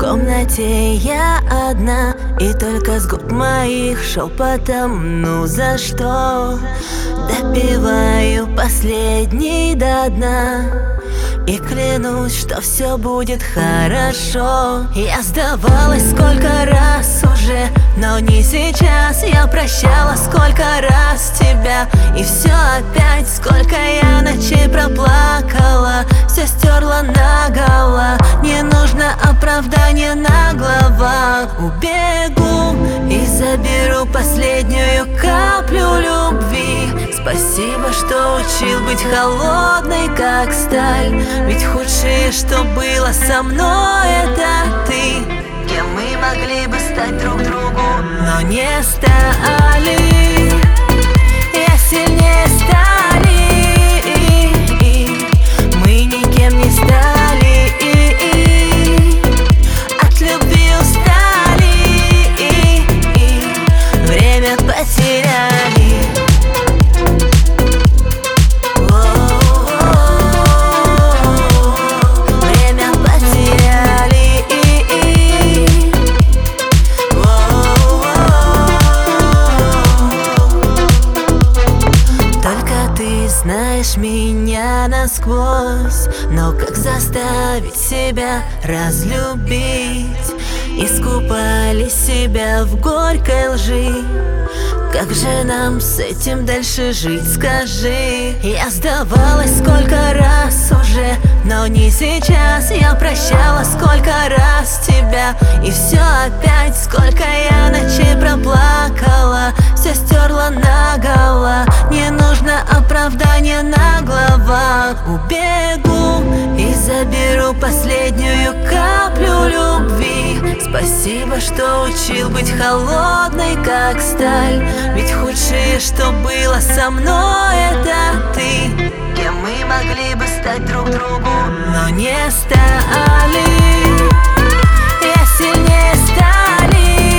комнате я одна, и только с губ моих шепотом: ну за что? Допиваю последний до дна и клянусь, что все будет хорошо. Я сдавалась сколько раз уже, но не сейчас. Я прощала сколько раз тебя, и все опять. Сколько я ночей проплакала, все стерла наголо. Не нужно оправдания на глазах. Убегу и заберу последнюю каплю любви. Спасибо, что учил быть холодной, как сталь. Ведь худшее, что было со мной, это ты. Кем мы могли бы стать друг другу, но не стали. Я сильнее стали, мы никем не стали. От любви устали, время потеряли. Знаешь меня насквозь, но как заставить себя разлюбить? Искупали себя в горькой лжи. Как же нам с этим дальше жить, скажи? Я сдавалась сколько раз уже, но не сейчас. Я прощала сколько раз тебя, и все опять. Сколько я ночей проплакала, все стерла наголо. Не нужно оправдания на глазах. Убегу и заберу последнюю каплю любви. Спасибо, что учил быть холодной, как сталь. Ведь худшее, что было со мной, это ты. Кем мы могли бы стать друг другу, но не стали. Я сильнее стали.